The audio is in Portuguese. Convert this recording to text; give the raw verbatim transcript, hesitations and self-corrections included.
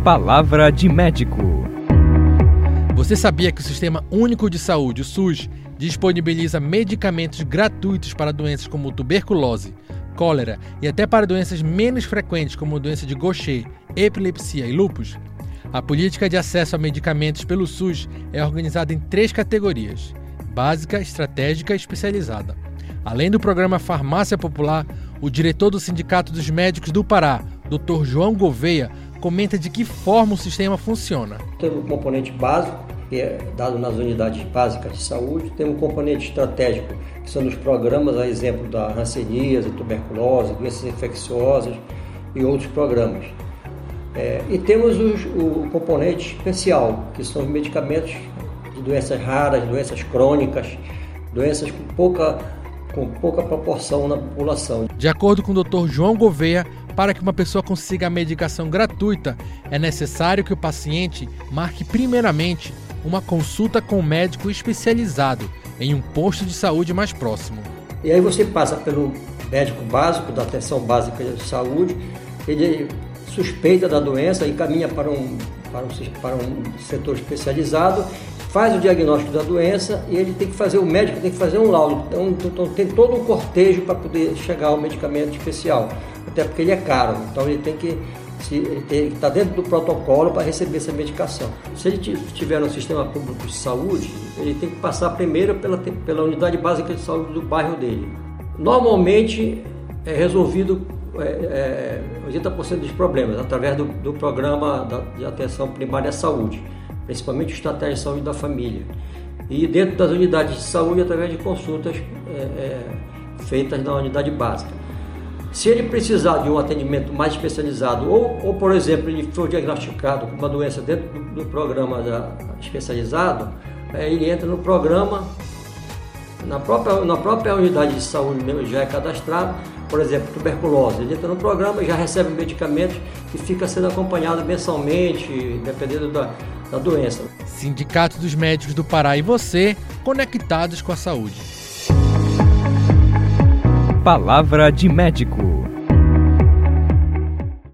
Palavra de médico. Você sabia que o Sistema Único de Saúde, o SUS, disponibiliza medicamentos gratuitos para doenças como tuberculose, cólera e até para doenças menos frequentes como doença de Gaucher, epilepsia e lúpus? A política de acesso a medicamentos pelo SUS é organizada em três categorias: básica, estratégica e especializada. Além do programa Farmácia Popular, o diretor do Sindicato dos Médicos do Pará, doutor João Gouveia, comenta de que forma o sistema funciona. Tem um componente básico, que é dado nas unidades básicas de saúde, tem um componente estratégico, que são os programas, a exemplo da hanseníase, tuberculose, doenças infecciosas e outros programas. É, e temos os, o componente especial, que são os medicamentos de doenças raras, doenças crônicas, doenças com pouca, com pouca proporção na população. De acordo com o doutor João Gouveia, para que uma pessoa consiga a medicação gratuita, é necessário que o paciente marque primeiramente uma consulta com um médico especializado em um posto de saúde mais próximo. E aí você passa pelo médico básico, da atenção básica de saúde, ele suspeita da doença, encaminha para um, para um, para um setor especializado, faz o diagnóstico da doença e ele tem que fazer, o médico tem que fazer um laudo. Então, então tem todo um cortejo para poder chegar ao medicamento especial, até porque ele é caro, então ele tem que estar dentro do protocolo para receber essa medicação. Se ele estiver no sistema público de saúde, ele tem que passar primeiro pela, pela unidade básica de saúde do bairro dele. Normalmente é resolvido é, é, oitenta por cento dos problemas através do, do programa da, de atenção primária à saúde, principalmente o estratégia de saúde da família, e dentro das unidades de saúde através de consultas é, é, feitas na unidade básica. Se ele precisar de um atendimento mais especializado ou, ou por exemplo, ele for diagnosticado com uma doença dentro do, do programa da, especializado, é, ele entra no programa, na própria, na própria unidade de saúde mesmo, já é cadastrado. Por exemplo, tuberculose, ele entra no programa, já recebe medicamentos e fica sendo acompanhado mensalmente, dependendo da, da doença. Sindicato dos Médicos do Pará e você, conectados com a saúde. Palavra de médico.